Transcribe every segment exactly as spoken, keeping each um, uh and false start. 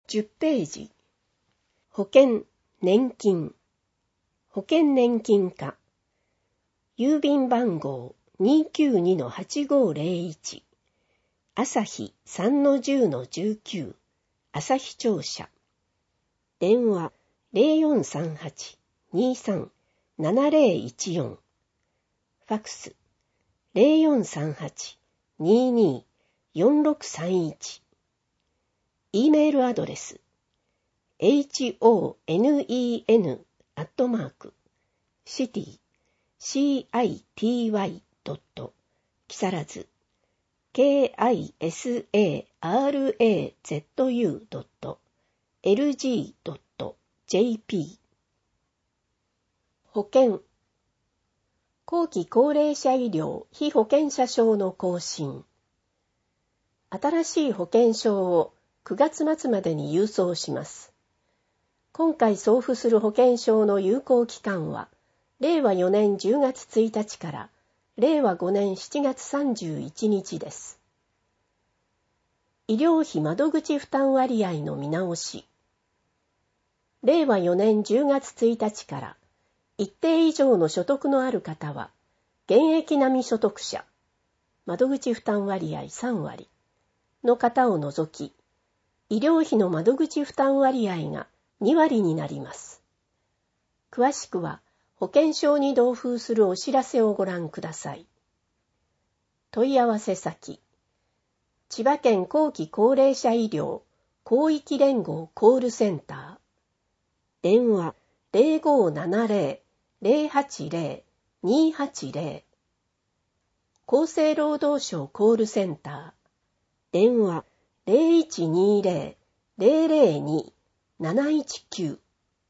じゅっページ。保険、年金。保険年金課。郵便番号 にーきゅうにのはちごーぜろいち。朝日 さんのじゅうのじゅうきゅう。朝日庁舎。電話 ゼロよんさんはち にーさん ななゼロいちよん。ファックス ゼロよんさんはち にーにー よんろくさんいち。E メールアドレス ホネン アットマーク シティ シーアイティーワイ ドット 木更津 ケーアイエスエーアールエーゼットユー ドット エルジー ドット ジェーピー。 保険。後期高齢者医療被保険者証の更新。新しい保険証をくがつ末までに郵送します。今回送付する保険証の有効期間は、れいわよねんじゅうがつついたちかられいわごねんしちがつさんじゅういちにちです。医療費窓口負担割合の見直し。れいわよねんじゅうがつついたちから一定以上の所得のある方は、現役並み所得者、窓口負担割合さんわりの方を除き、医療費の窓口負担割合がにわりになります。詳しくは保険証に同封するお知らせをご覧ください。問い合わせ先、千葉県後期高齢者医療広域連合コールセンター。電話 ゼロごーななゼロ ゼロはちゼロ にーはちゼロ。厚生労働省コールセンター。電話 ゼロいちにーゼロ ゼロゼロにー なないちきゅう。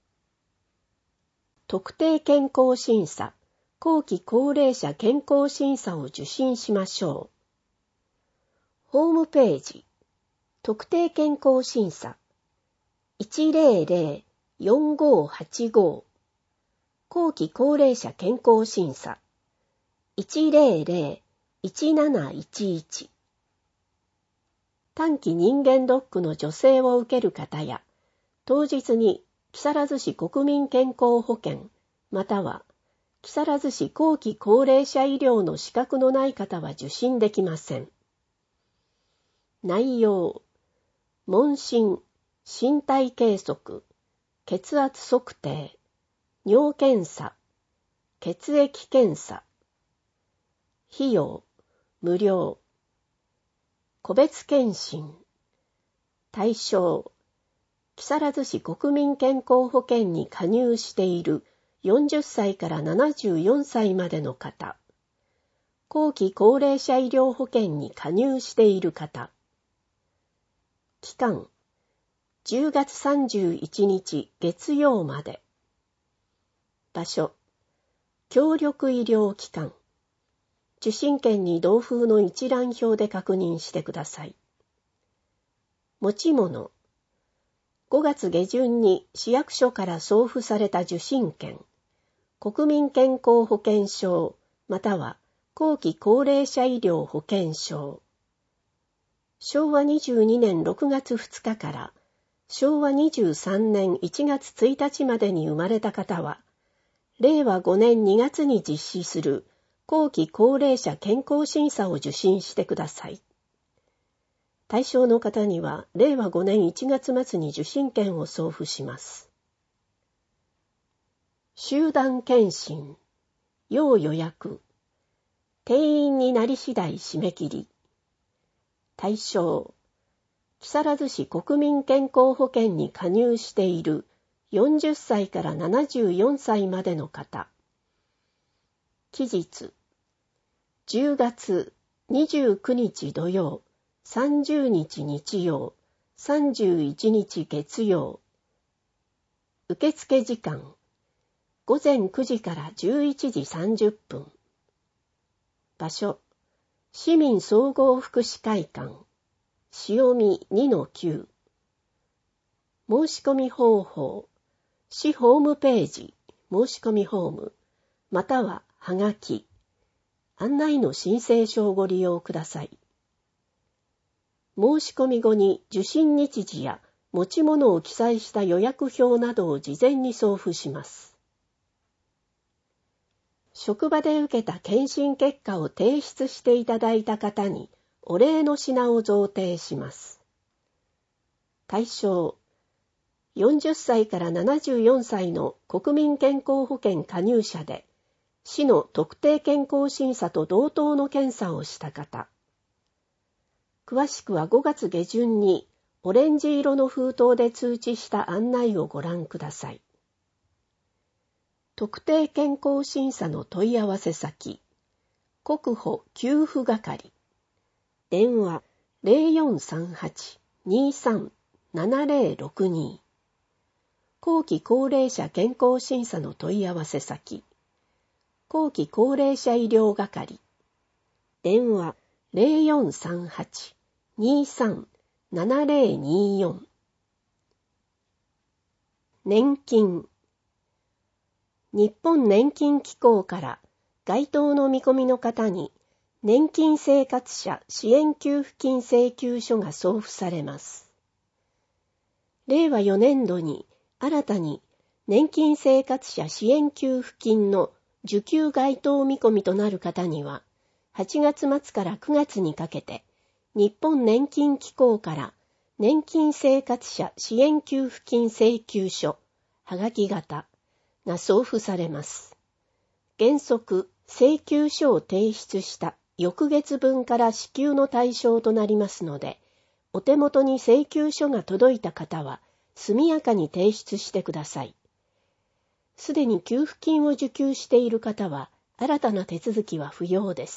特定健康審査、後期高齢者健康審査を受診しましょう。ホームページ、特定健康審査、いちゼロゼロ よんごーはちごー。後期高齢者健康審査、いちゼロゼロ いちなないちいち。短期人間ドックの助成を受ける方や、当日に木更津市国民健康保険、または木更津市後期高齢者医療の資格のない方は受診できません。内容、問診、身体計測、血圧測定、尿検査、血液検査。費用、無料。個別検診。対象、木更津市国民健康保険に加入しているよんじゅっさいからななじゅうよんさいまでの方。後期高齢者医療保険に加入している方。期間、じゅうがつさんじゅういちにち月曜まで。場所、協力医療機関。受診券に同封の一覧表で確認してください。持ち物、ごがつげじゅんに市役所から送付された受診券、国民健康保険証、または後期高齢者医療保険証。しょうわにじゅうにねんろくがつふつかからしょうわにじゅうさんねんいちがつついたちまでに生まれた方は、れいわごねんにがつに実施する後期高齢者健康審査を受診してください。対象の方にはれいわごねんいちがつまつに受診券を送付します。集団検診、要予約、定員になり次第締め切り。対象、木更津市国民健康保険に加入しているよんじゅっさいからななじゅうよんさいまでの方。期日、じゅうがつにじゅうくにち土曜、さんじゅうにち日曜、さんじゅういちにち月曜。受付時間、ごぜんくじからじゅういちじさんじゅっぷん。場所、市民総合福祉会館、潮見 にのきゅう。申し込み方法、市ホームページ、申し込みフォーム、またははがき、案内の申請書をご利用ください。申し込み後に受診日時や持ち物を記載した予約表などを事前に送付します。職場で受けた検診結果を提出していただいた方にお礼の品を贈呈します。対象、よんじゅっさいからななじゅうよんさいの国民健康保険加入者で、市の特定健康審査と同等の検査をした方。詳しくはごがつ下旬にオレンジ色の封筒で通知した案内をご覧ください。特定健康審査の問い合わせ先、国保給付係、電話 ゼロよんさんはち にさん ななゼロろくに、後期高齢者健康審査の問い合わせ先、後期高齢者医療係、電話 ゼロよんさんはち にさん ななゼロによん。年金。日本年金機構から該当の見込みの方に年金生活者支援給付金請求書が送付されます。れいわよねんどに新たに年金生活者支援給付金の受給該当見込みとなる方には、はちがつまつからくがつにかけて日本年金機構から年金生活者支援給付金請求書はがき型が送付されます。原則請求書を提出した翌月分から支給の対象となりますので、お手元に請求書が届いた方は速やかに提出してください。すでに給付金を受給している方は新たな手続きは不要です。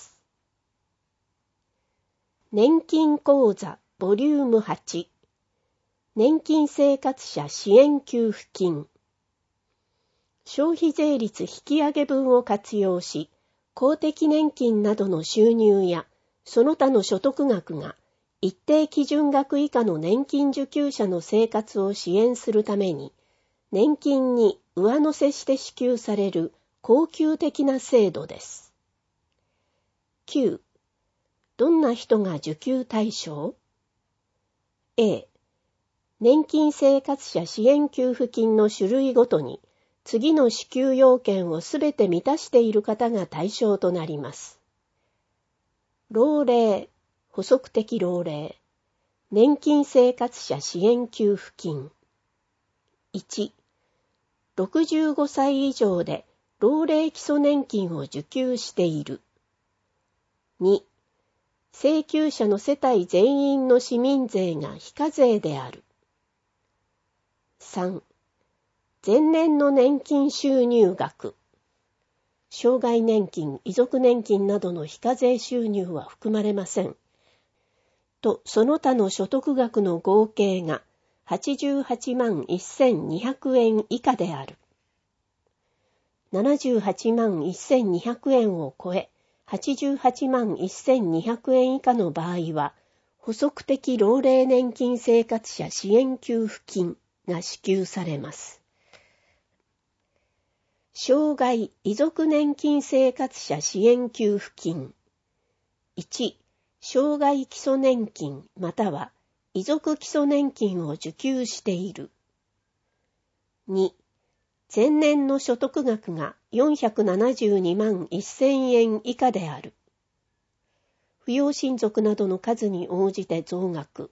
年金口座ボリュームはち、年金生活者支援給付金。消費税率引き上げ分を活用し、公的年金などの収入やその他の所得額が一定基準額以下の年金受給者の生活を支援するために、年金に上乗せして支給される恒久的な制度です。きゅう. どんな人が受給対象？ A. 年金生活者支援給付金の種類ごとに次の支給要件をすべて満たしている方が対象となります。老齢、補足的老齢、年金生活者支援給付金。いち. ろくじゅうごさい以上で老齢基礎年金を受給している。に. 請求者の世帯全員の市民税が非課税である。さん. 前年の年金収入額。障害年金、遺族年金などの非課税収入は含まれません。と、その他の所得額の合計がはちじゅうはちまんせんにひゃくえん以下である。ななじゅうはちまんせんにひゃくえんを超え、はちじゅうはちまんせんにひゃくえん以下の場合は、補足的老齢年金生活者支援給付金が支給されます。障害遺族年金生活者支援給付金。いち. 障害基礎年金または遺族基礎年金を受給している。に. 前年の所得額がよんひゃくななじゅうにまんせんえん以下である。扶養親族などの数に応じて増額。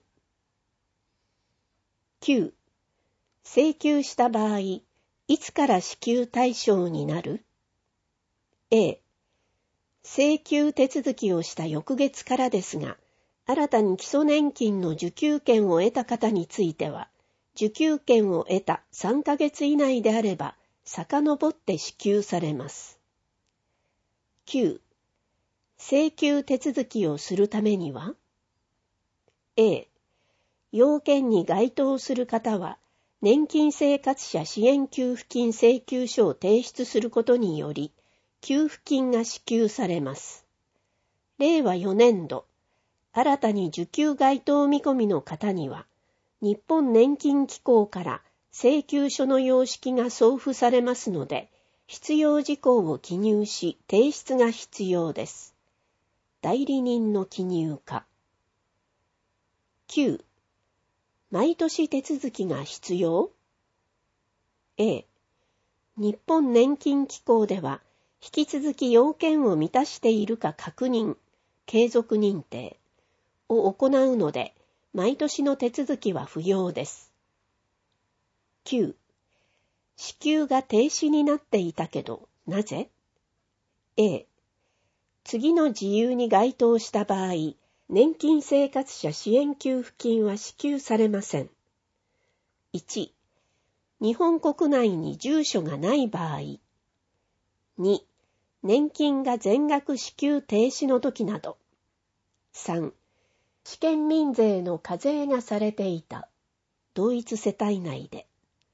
きゅう. 請求した場合、いつから支給対象になる？ A. 請求手続きをした翌月からですが、新たに基礎年金の受給権を得た方については、受給権を得たさんかげつ以内であれば、遡って支給されます。きゅう. 請求手続きをするためには A. 要件に該当する方は、年金生活者支援給付金請求書を提出することにより、給付金が支給されます。れいわよねんど、新たに受給該当見込みの方には、日本年金機構から請求書の様式が送付されますので、必要事項を記入し提出が必要です。代理人の記入か。きゅう. 毎年手続きが必要？ A、日本年金機構では、引き続き要件を満たしているか確認、継続認定を行うので、毎年の手続きは不要です。きゅう、支給が停止になっていたけど、なぜ？ A、次の事由に該当した場合、年金生活者支援給付金は支給されません。いち、日本国内に住所がない場合。に、年金が全額支給停止の時など。さん、試験民税の課税がされていた。同一世帯内で。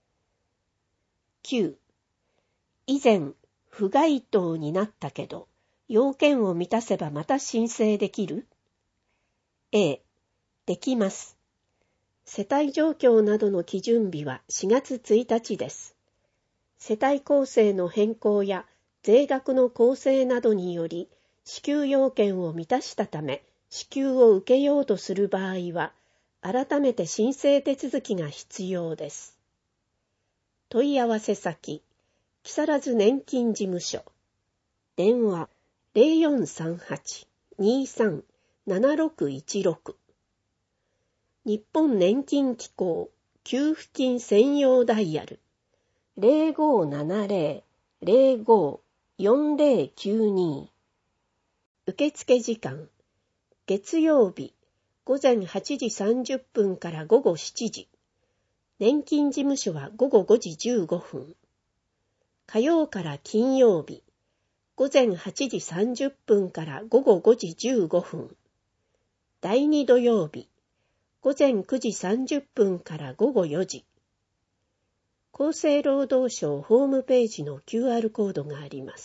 きゅう、以前、不該当になったけど、要件を満たせばまた申請できる？ A、できます。世帯状況などの基準日はしがつついたちです。世帯構成の変更や税額の構成などにより支給要件を満たしたため支給を受けようとする場合は改めて申請手続きが必要です。問い合わせ先、木更津年金事務所。電話 ゼロよんさんはち にさん ななろくいちろく。日本年金機構給付金専用ダイヤル ゼロごーななゼロ ゼロごー よんゼロきゅうに。受付時間、月曜日午前はちじさんじゅっぷんから午後しちじ。年金事務所は午後ごじじゅうごふん。火曜から金曜日午前はちじさんじゅっぷんから午後ごじじゅうごふん。だいに土曜日午前くじさんじゅっぷんから午後よじ。厚生労働省ホームページの キューアール コードがあります。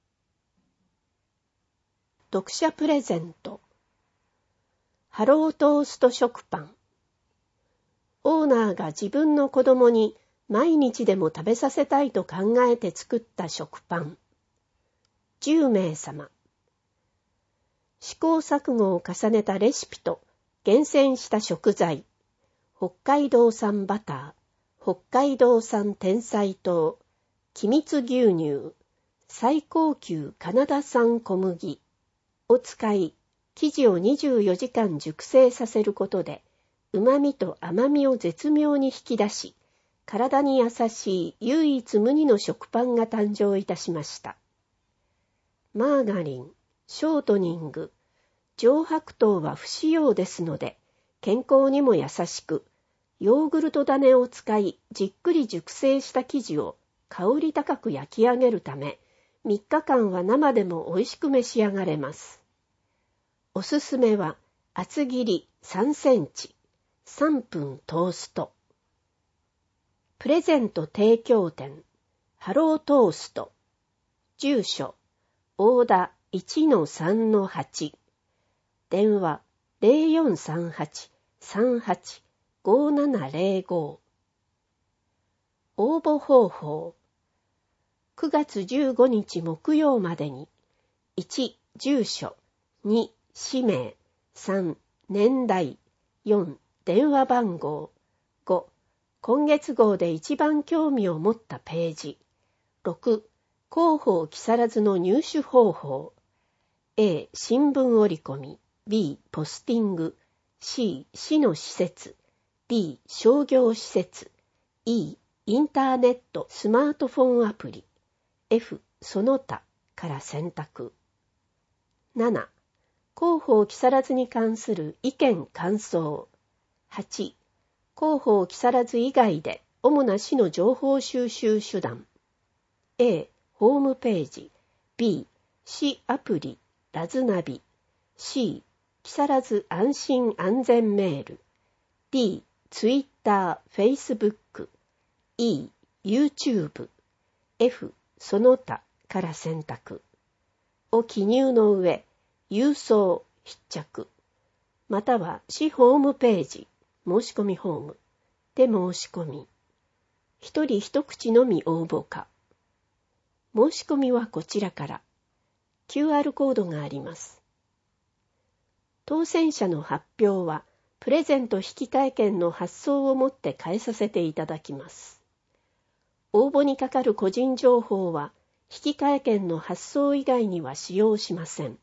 読者プレゼント。ハロートースト食パン。オーナーが自分の子供に毎日でも食べさせたいと考えて作った食パン。じゅうめいさま。試行錯誤を重ねたレシピと厳選した食材、北海道産バター、北海道産天才糖、機密牛乳、最高級カナダ産小麦を使い、生地をにじゅうよじかん熟成させることで、旨味と甘みを絶妙に引き出し、体に優しい唯一無二の食パンが誕生いたしました。マーガリン、ショートニング、上白糖は不使用ですので、健康にも優しく、ヨーグルト種を使いじっくり熟成した生地を香り高く焼き上げるため、みっかかんは生でも美味しく召し上がれます。おすすめは厚切りさんセンチ、さんぷんトースト。プレゼント提供店、ハロートースト。住所、大田 いちのさんのはち。電話 ゼロよんさんはち さんはち ごーななゼロご。応募方法。くがつじゅうごにち木曜までに、いち、住所、に、氏名、さん、年代、よん、電話番号、ご、今月号で一番興味を持ったページ、ろく、広報木更津の入手方法、A、新聞折り込み、B、ポスティング、C、市の施設、D、商業施設、E、インターネットスマートフォンアプリ、F、その他から選択。なな、広報木更津に関する意見感想。はち、広報木更津以外で主な市の情報収集手段。A、ホームページ。B、市アプリ、ラズナビ。C、木更津安心安全メール。D、ツイッター、フェイスブック。E、YouTube。F、その他から選択。を記入の上、郵送、必着。または市ホームページ、申し込みフォームで申し込み。一人一口のみ応募か。申し込みはこちらから。キューアール コードがあります。当選者の発表はプレゼント引換券の発送をもって返させていただきます。応募にかかる個人情報は引換券の発送以外には使用しません。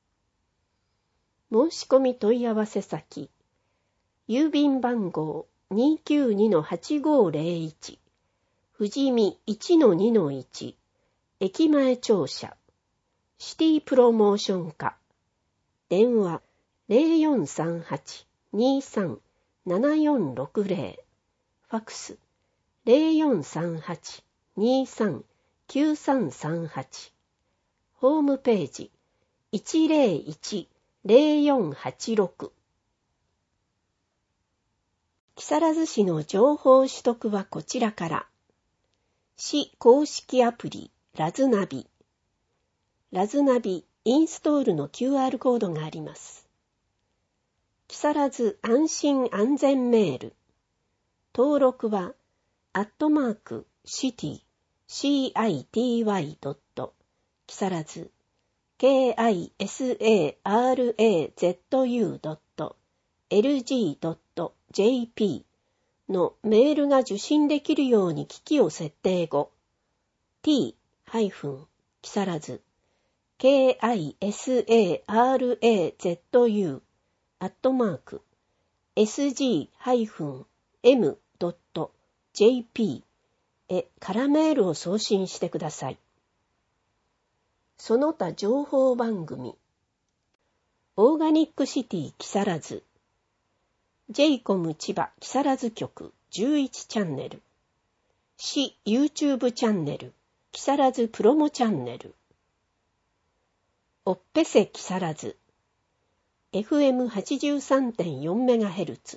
申し込み問い合わせ先、郵便番号 にーきゅうにのはちごーぜろいち、富士見 いちのにのいち、駅前庁舎、シティプロモーション課、電話 ゼロよんさんはち にーさん ななよんろくゼロ、ファクス ゼロよんさんはち にーさん きゅうさんさんはち、ホームページ いちゼロいち ゼロよんはちろく。木更津市の情報取得はこちらから。市公式アプリラズナビ。ラズナビインストールの キューアール コードがあります。木更津安心安全メール。登録は、アットマーク、シティ、シーアイティーワイ ドット、木更津、ケーアイエスエーアールエーゼットユー ドット、エルジー ドット、ジェーピー のメールが受信できるように機器を設定後、t- 木更津、ケーアイエスエーアールエーゼットユー アットマーク エスジー エム ドット ジェーピー へ空メールを送信してください。その他情報番組、オーガニックシティ木更津、ジェイコム 千葉木更津局じゅういちチャンネル、市 YouTube チャンネル、木更津プロモチャンネル、おっぺせ木更津、エフエムはちじゅうさんてんよんメガヘルツ、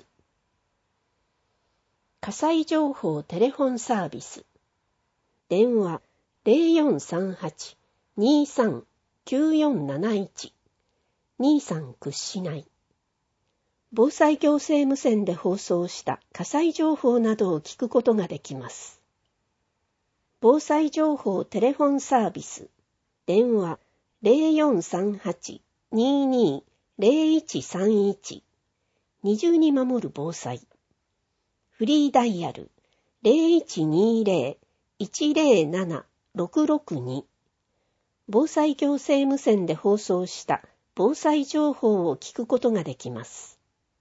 火災情報テレフォンサービス、電話 ゼロよんさんはち にーさん きゅうよんなないち、にーさん屈しない。防災行政無線で放送した火災情報などを聞くことができます。防災情報テレフォンサービス、電話 ゼロよんさんはち にーにー ゼロいちさんいち、二重に守る防災。フリーダイヤル ゼロいちにーゼロ いちゼロなな ろくろくに。防災行政無線で放送した防災情報を聞くことができます。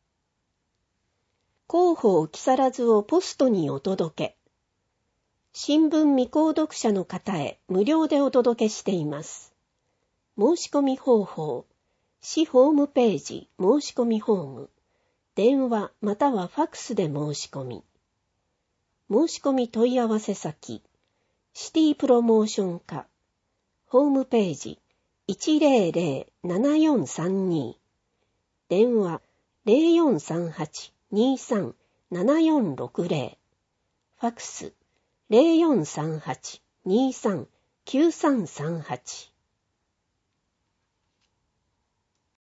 広報木更津をポストにお届け。新聞未購読者の方へ無料でお届けしています。申し込み方法、市ホームページ申し込みフォーム、電話またはファクスで申し込み。申し込み問い合わせ先、シティプロモーション課、ホームページ いちゼロゼロ ななよんさんに、電話 ゼロよんさんはち にーさん ななよんろくゼロ、ファクスゼロよんさんはち にーさん きゅうさんさんはち。